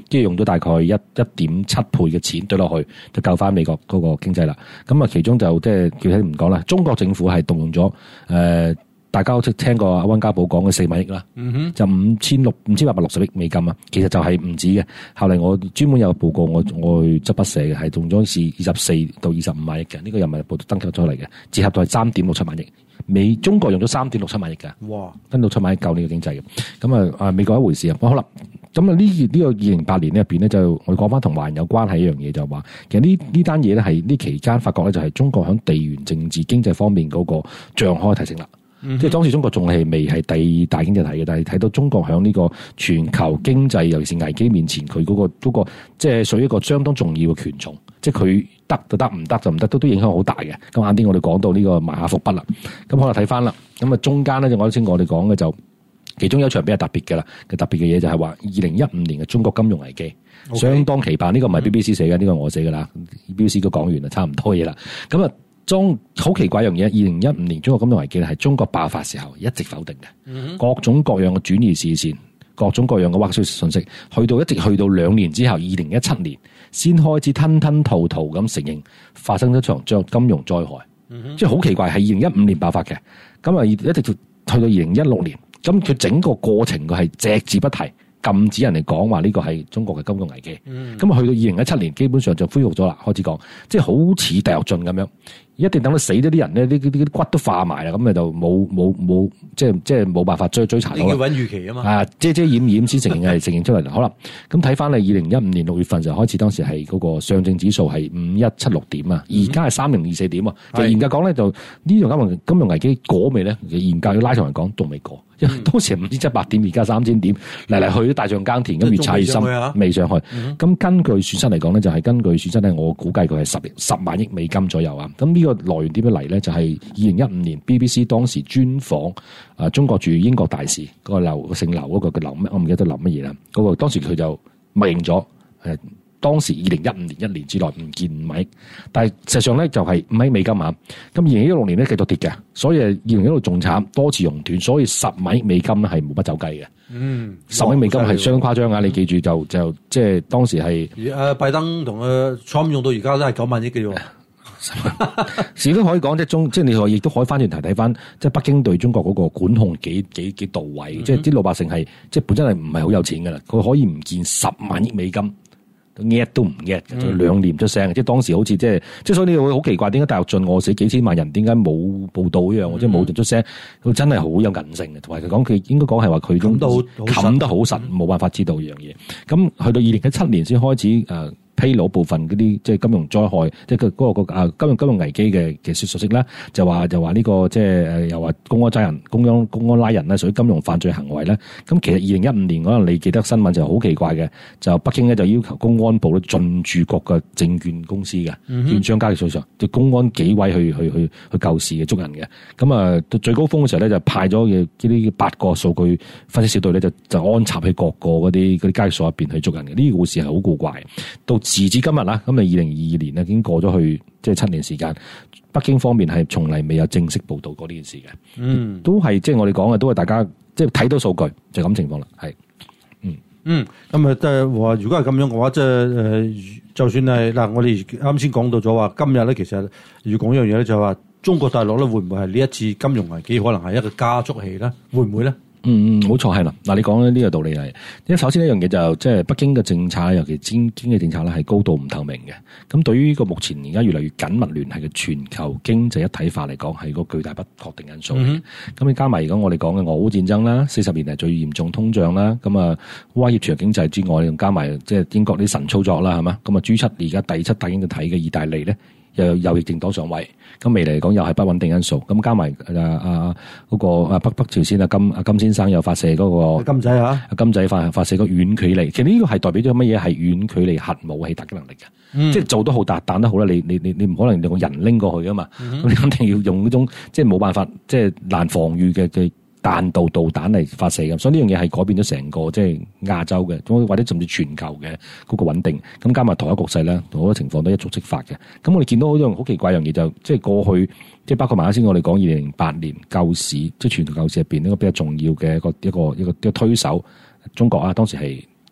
即係用咗大概一一點七倍嘅錢對落去，就救翻美國嗰個經濟啦。咁啊，其中就即係具體唔講啦。中國政府係動用咗誒。呃大家好似聽過阿溫家寶講嘅四萬億啦，嗯、哼就五千六五千八百六十億美金啊，其實就係唔止嘅。後嚟我專門有個報告，我我執筆寫嘅係用咗是二十四到二十五萬億嘅，呢、這個人民日報登記咗嚟嘅，折合到係三點六七萬億。美中國用咗三點六七萬億嘅，哇，跟到七萬億救呢個經濟嘅。咁啊啊美國一回事啊，好啦，咁啊呢呢個二零零八年入邊咧，就我哋講翻同華人有關係一樣嘢，就話其實呢呢單嘢咧係呢期間發覺咧就係中國響地緣政治經濟方面嗰個障礙提升啦。嗯、即係當時中國仲係未係第二大經濟體嘅，但係睇到中國喺呢個全球經濟尤其是危機面前，佢嗰、嗰個、嗰個即係屬於一個相當重要嘅權重，即係佢得就得，唔得就唔得，都都影響好大嘅。咁晏啲我哋講到呢個埋下伏筆啦，咁可能睇翻啦。咁啊中間咧就我頭先我哋講嘅就其中有一場比較特別嘅啦，嘅特別嘅嘢就係話二零一五年嘅中國金融危機， Okay. 相當奇葩。呢、呢個唔係 B B C 寫嘅，呢、嗯、個我寫嘅啦。B B C 都講完啦，差唔多嘢啦。咁啊。中好奇怪一樣嘢，二零一五年中國金融危機係中國爆發時候一直否定嘅，嗯、各種各樣嘅轉移視線，各種各樣嘅挖消息信息，去到一直去到兩年之後，二零一七年先開始吞吞吐吐咁承認發生咗場金融災害，嗯、即係好奇怪，係二零一五年爆發嘅，咁啊一直去到二零一六年，咁佢整個過程佢係隻字不提。禁止人哋講話呢個係中國嘅金融危機，咁啊、嗯、去到二零一七年基本上就恢復咗啦，開始講，即係好似地獄盡咁樣，一定等到死咗啲人咧，啲啲啲骨都化埋啦，咁啊就冇冇冇，即係即係冇辦法追追查到啦。要揾預期啊嘛，啊遮遮掩掩先承認係承認出嚟啦。好啦，咁睇翻你二零一五年六月份就開始，當時係嗰個上證指數係五一七六點啊，而家係三零二四點啊。其實嚴格講咧，就呢種金融金融危機過未咧？嚴格要拉長嚟講，仲未過。因為當時係五千七百點，而家三千點，嚟嚟去都大象耕田，咁越踩越深，未上去。咁、嗯、根據損失嚟講咧，就係、是、根據損失咧，我估計佢係十十萬億美金左右啊。咁呢個來源點樣嚟咧？就係二零一五年 B B C 當時專訪啊中國駐英國大使嗰、那個劉姓劉嗰個叫劉咩？我唔記得劉乜嘢啦。嗰、那個當時佢就默認咗誒。當時二零一五年一年之內唔見五萬億，但係實際上咧就係五萬億美金啊。咁二零一六年咧繼續跌嘅，所以二零一六仲慘，多次熔斷，所以十萬億美金咧係冇乜走雞嘅。嗯，十萬億美金係相當誇張啊！你記住就就即係當時係誒拜登同誒 Trump 用到而家都係九萬億嘅啫。時都可以講即係中，即係你話亦都可以翻轉頭睇翻，即係北京對中國嗰個管控幾幾幾到位，嗯、即係啲老百姓係即係本身係唔係好有錢噶啦，佢可以唔見十萬億美金。壓都唔壓，就兩年出聲，嗯、即係當時好似即係，即係所以呢個會好奇怪，點解大躍進餓死幾千萬人，點解冇報道一樣，或者冇人出聲？佢真係好有韌性嘅，同埋佢講佢應該講係話佢都冚得好實，冇辦法知道呢樣嘢。咁去到二零一七年先開始誒。呃披露部分嗰啲即係金融災害，即係嗰個個啊金融金融危機嘅嘅消息啦，就話就話呢個即係誒又話公安抓人、公安公安拉人咧，屬於金融犯罪行為咧。咁其實二零一五年可能你記得新聞就好奇怪嘅，就北京咧就要求公安部咧進駐各個證券公司嘅券商交易所上，就公安紀委去去去去救市嘅捉人嘅。咁啊到最高峰嘅時候咧，就派咗嘅呢啲八個數據分析小隊咧，就就安插喺各個嗰啲嗰啲交易所入邊去捉人嘅。呢個故事係好古怪。到時至今日啦，咁啊二零二二年咧已經過咗去，即係七年時間。北京方面係從嚟未有正式報導過呢件事嘅，嗯，都係即係我哋講嘅，都係大家即係睇到數據就咁情況啦，係，嗯嗯，咁啊即係話，如果係咁樣嘅話，即係誒，就算係嗱，我哋啱先講到咗話，今日咧其實要講一樣嘢咧，就係話中國大陸咧會唔會係呢一次金融危機可能係一個加速器咧？會唔會咧？嗯嗯，冇錯係啦。嗱，你講咧呢個道理係，因為首先一樣嘢就即係北京嘅政策，尤其經經濟政策咧係高度唔透明嘅。咁對於呢個目前而家越嚟越緊密聯繫嘅全球經濟一體化嚟講，係個巨大不確定因素。咁你、嗯、加埋而家我哋講嘅俄烏戰爭啦，四十年嚟最嚴重通脹啦，咁啊威脅全球經濟之外，加埋即係英國啲神操作啦，係嘛？咁啊 G 七而家第七大經濟體嘅意大利咧，又有疫症黨上位，咁未來嚟講又係不穩定因素，咁加埋啊啊嗰個啊北北朝鮮啊金啊金先生又發射嗰、那個金仔啊金仔發發射個遠距離，其實呢個係代表咗乜嘢？係遠距離核武器打擊能力嘅，嗯、即係做得好大彈得好啦。你你你你唔可能用個人拎過去噶嘛，咁、嗯、你肯定要用嗰種即係冇辦法即係難防禦嘅嘅彈道導彈嚟發射嘅，所以呢樣嘢係改變咗成個即係亞洲嘅，或者甚至全球嘅嗰個穩定。咁加埋台海局勢咧，好多情況都一觸即發嘅。咁我哋見到好樣好奇怪樣嘢，就即係過去即係包括埋啱先我哋講二零零八年救市，即係全球救市入邊呢個比較重要嘅一個一個一個一個推手，中國啊當時係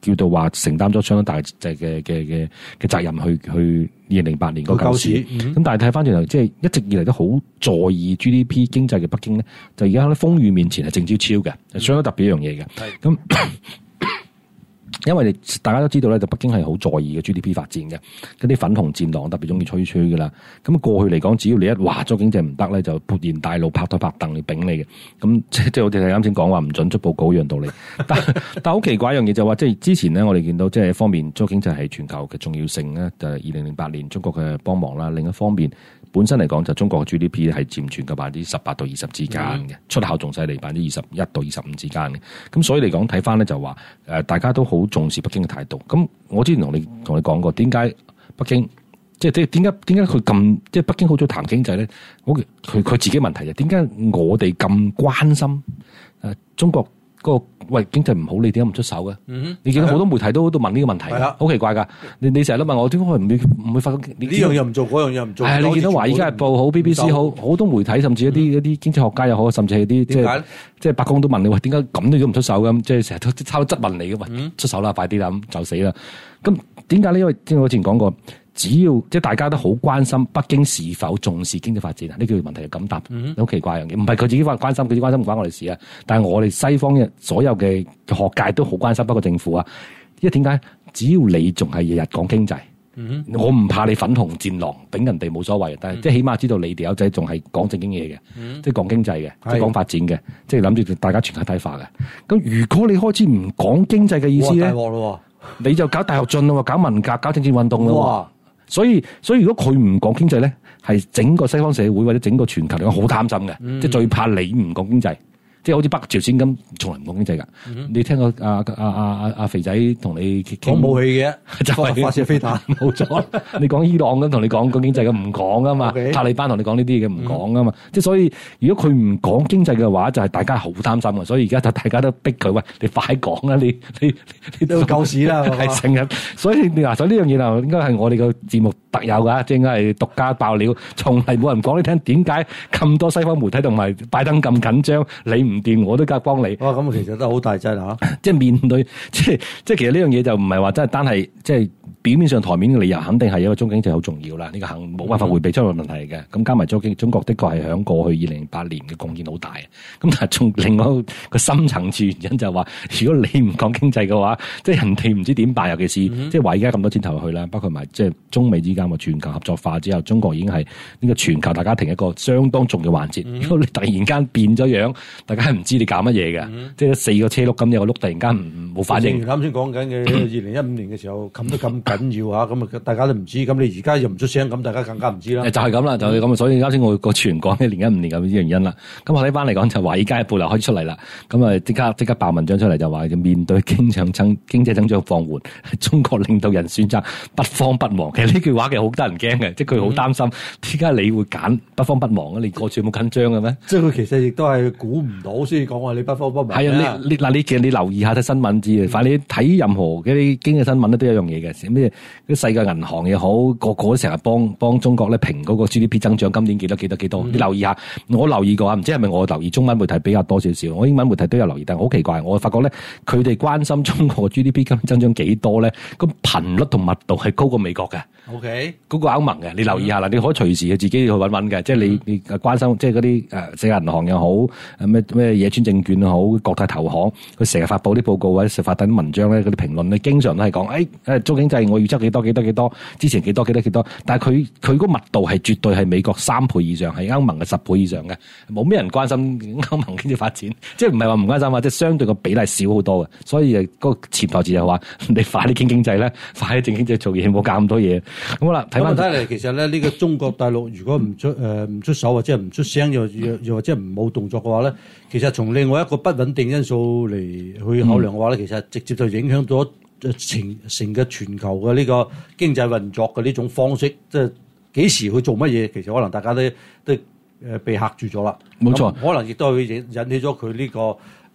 叫做話承擔咗相當大嘅嘅嘅嘅責任去去二零零八年個救市。咁、嗯、但係睇翻轉頭，即係一直以嚟都好在意 G D P 經濟嘅北京咧，就而家喺風雨面前係靜悄悄嘅，係相當特別一樣嘢嘅。咁、嗯。因為大家都知道咧，就北京係好在意嘅 G D P 發展嘅，嗰啲粉紅戰狼特別中意吹吹噶啦。咁過去嚟講，只要你一話咗經濟唔得咧，就勃然大怒，拍台拍凳嚟頂你嘅。咁即係我哋啱先講話唔准出報告一樣道理。但但好奇怪一樣嘢就話，即係之前咧，我哋見到即係一方面，中國經濟係全球嘅重要性咧，就係二零零八年中國嘅幫忙啦。另一方面，本身嚟講就中國嘅 G D P 係佔全球百分之十八到二十之間嘅，嗯、出口仲犀利，百分之二十一到二十五之間嘅。咁所以嚟講睇翻咧就話，誒大家都好重視北京嘅態度。咁我之前同你同你講過，點解北京即係即係點解點解佢咁即係北京好早談經濟咧？我佢佢自己問題就點解我哋咁關心誒中國？個喂經濟唔好，你點解唔出手嘅？嗯、你見到好多媒體都都問呢個問題，好奇怪㗎。你你成日都問我點解唔會唔會發覺呢樣又唔做，嗰樣又唔做？係啊， 你見到華爾街日報好 B B C 好好多媒體，甚至一啲一啲經濟學家又好，甚至係啲即係即係白宮都問你話點解咁你都唔出手嘅？即係成日都抄質問你嘅嘛，嗯、出手啦，快啲啦，咁就死啦。咁點解呢？因為即係我之前講過。只要即係大家都好關心北京是否重視經濟發展啊？呢個問題係咁答，好、嗯、奇怪樣嘢。唔係佢自己關心，佢自己關心唔關我哋事啊。但係我哋西方嘅所有嘅學界都好關心，不過政府啊，因為點解？只要你仲係日日講經濟，嗯、我唔怕你粉紅戰狼，頂人哋冇所謂。但係即係起碼知道你哋友仔仲係講正經嘢嘅，嗯、即係講經濟嘅，即係講發展嘅，即係諗住大家全球睇化嘅。咁如果你開始唔講經濟嘅意思咧，你就搞大躍進咯，搞文革，搞政治運動咯。所以所以如果佢唔講經濟咧，係整個西方社會或者整個全球嚟講好擔心嘅，嗯、即係最怕你唔講經濟。即係好似北朝鮮咁，從來唔講經濟㗎。嗯、你聽過阿阿阿阿阿肥仔同你講武器嘅， 就係發射飛彈， 冇錯。你講伊朗咁同你講講經濟嘅，唔講啊嘛。 Okay. 塔利班同你講呢啲嘅，唔講啊嘛。即係、嗯、所以，如果佢唔講經濟嘅話，就係、是、大家好擔心嘅。所以而家就大家都逼佢，喂，你快講啦！你你你都救市啦， 係成日。所以你話所以呢樣嘢就應該係我哋個節目特有㗎，即係應該係獨家爆料，從嚟冇人講你聽。點解咁多西方媒體同埋拜登咁緊張？你唔掂我都夾幫你。 哇！咁其實都好大劑啦嚇。 即係面對，即係即係其實呢樣嘢就唔係話真係單係即係表面上台面嘅理由，肯定係因為中經濟好重要啦。呢、這個肯冇辦法迴避出嚟問題嘅。咁、嗯、加埋中經，中國的確係響過去二零零八年嘅貢獻好大。咁但係從另外一個深層次原因就係話，如果你唔講經濟嘅話，即係人哋唔知點辦。尤其是、嗯、即係話而家咁多錢投入去啦，包括埋即係中美之間嘅全球合作化之後，中國已經係呢個全球大家庭一個相當重要環節。嗯、如果你突然間變咗樣，大家係唔知你搞乜嘢嘅。嗯、即係四個車轆咁，有個轆突然間唔冇反應。 啱先講緊嘅二零一五年嘅時候，冚得咁緊要嚇，咁啊大家都唔知。咁你而家又唔出聲，咁大家更加唔知啦。就係咁啦，就係咁。所以啱先我個傳講嘅二零一五年咁嘅原因啦。咁我睇翻嚟講就華爾街日報開始出嚟啦。咁啊即刻即刻爆文章出嚟就話，就面對經濟增經濟增長放緩，中國領導人選擇不慌不忙。其實呢句話其實好得人驚嘅，即係佢好擔心點解你會揀不慌不忙啊？你過處有冇緊張嘅咩？即係佢其實亦都係估唔到先講話你不慌不忙。係啊，你你嗱你其實你留意下睇新聞知嘅，反正你睇任何嗰啲經濟新聞咧都有一樣嘢嘅，咩啲世界銀行又好，個個都成日幫幫中國咧評嗰個 G D P 增長，今年幾多幾多幾多？嗯、你留意下，我留意過啊，唔知係咪我留意中文媒體比較多少少，我英文媒體都有留意，但係好奇怪，我發覺咧佢哋關心中國嘅 G D P 今年增長幾多咧，個頻率同密度係高過美國嘅。O K，嗰個歐盟嘅，你留意下啦，嗯、你可以隨時自己去揾揾嘅，即係你你關心，即係嗰啲誒世界銀行又好，咩咩野村證券又好，國泰投行，佢成日發佈啲報告或者成日發啲文章咧，嗰啲評論咧，經常都係講，誒誒中經濟我預測幾多幾多幾多，之前幾多幾多幾多，但係佢佢嗰密度係絕對係美國三倍以上，係歐盟嘅十倍以上嘅，冇咩人關心歐盟經濟發展，即係唔係話唔關心啊，即係相對個比例少好多嘅，所以誒嗰個潛台詞就係話，你快啲傾經濟咧，快啲正經濟做嘢，冇搞咁多嘢。咁好啦，睇翻睇嚟，其實咧呢個中國大陸如果唔出誒唔、呃、出手或者係唔出聲，又又又或者唔冇動作嘅話咧，其實從另外一個不穩定因素嚟去考量嘅話咧，嗯、其實直接就影響咗成成個全球嘅呢個經濟運作嘅呢種方式，即係幾時去做乜嘢，其實可能大家都都誒被嚇住咗啦。冇錯，可能亦都會引引起咗佢呢個。誒、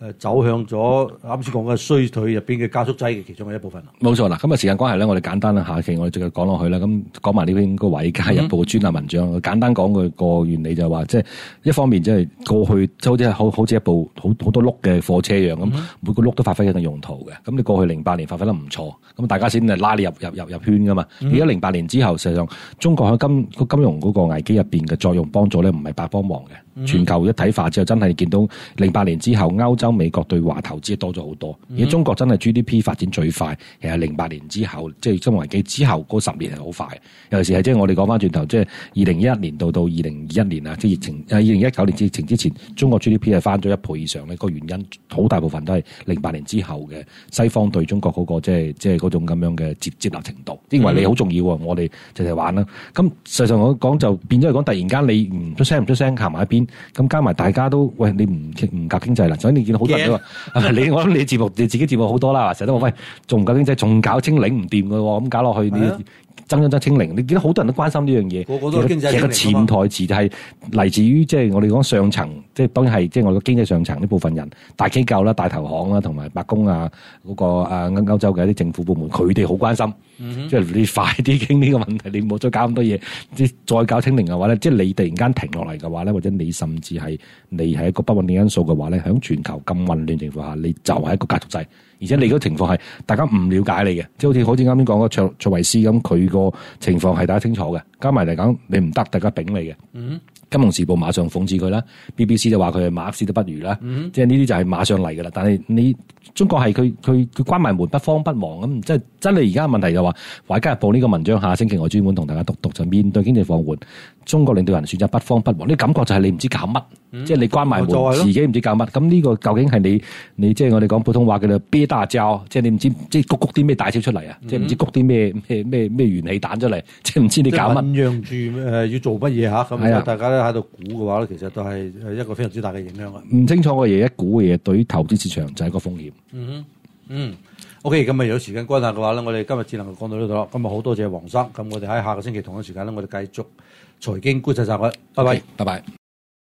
誒走向咗啱先講嘅衰退入邊嘅加速劑嘅其中嘅一部分。 冇錯啦，咁啊時間關係咧，我哋簡單啦，下期我哋繼續講落去啦。咁講埋呢篇個《華爾街日報》專欄文章，嗯、簡單講佢個原理就係話，即係一方面即係過去即係好似好好似一部好好多轆嘅貨車一樣咁，嗯、每個轆都發揮一定用途嘅。咁你過去零八年發揮得唔錯，咁大家先係拉你入入入入圈噶嘛。而家零八年之後，實際上中國喺金個金融嗰個危機入邊嘅作用幫助咧，唔係白幫忙嘅。嗯、全球一體化之後，真係見到零八年之後，歐洲、美國對華投資多咗好多。而中國真係 G D P 發展最快，其實零八年之後，即係金融危機之後嗰十年係好快。尤其是係即係我哋講翻轉頭，即係二零一一年到到二零二一年啊，即係疫情啊，二零一九年疫情之前，中國 G D P 係翻咗一倍以上咧。個原因好大部分都係零八年之後嘅西方對中國嗰、嗰個即係即係嗰種咁樣嘅接接納程度，認為你好重要喎，我哋就係玩啦。咁實際上我講就變咗嚟講，突然間你唔出聲唔出聲行埋一邊，咁加埋大家都喂你唔唔夾經濟啦，所以你見到好多人都話 Yeah. 你我諗你節目你自己節目好多啦，成日都話喂仲唔夠經濟，仲搞清零唔掂㗎喎，咁搞落去你。Yeah. 增增增清零，你見到好多人都關心呢樣嘢。 個個都經濟清零。 其實潛台詞就係嚟自於即係我哋講上層，即係當然係即係我哋經濟上層呢部分人，大機構啦、大投行啦，同埋白宮啊嗰個啊歐歐洲嘅一啲政府部門，佢哋好關心。嗯、哼即係你快啲傾呢個問題，你唔好再搞咁多嘢。即係再搞清零嘅話咧，即係你突然間停落嚟嘅話咧，或者你甚至係你係一個不穩定因素嘅話咧，喺全球咁混亂情況下，你就係一個加速劑。而且你嗰個情況係大家唔了解你嘅，即係好似好似啱先講個卓卓維斯咁，佢個情況係大家清楚嘅。加埋嚟講，你唔得，大家丙你嘅。嗯，金融時報馬上諷刺佢啦 ，B B C 就話佢係馬克思都不如啦。嗯，即係呢啲就係馬上嚟㗎啦。但係你中國係佢佢佢關埋門不慌不忙咁，即係真係而家問題就話，華爾街日報呢個文章下星期我專門同大家讀讀，就面對經濟放緩，中國領導人選擇不慌不忙，呢感覺就係你唔知搞乜，嗯、即係你關埋門自己唔知搞乜。咁呢個究竟係你你即係我哋講普通話嘅啦，憋大招，即係你唔知即係谷谷啲咩大招出嚟啊？嗯、即係唔知谷啲咩咩咩咩元氣彈出嚟，即係唔知你搞乜。 醖釀住誒要做乜嘢嚇？咁啊，大家咧喺度估嘅話咧，其實都係一個非常之大嘅影響啊！ 唔清楚嘅嘢，一估嘅嘢，對於投資市場就係個風險。 嗯嗯。OK，咁啊有時間關係嘅話咧，我哋今日只能夠講到呢度啦。今日好多謝黃生，咁我哋喺下個星期同一時間咧，我哋繼續財經觀察集嘅，拜拜， 拜拜。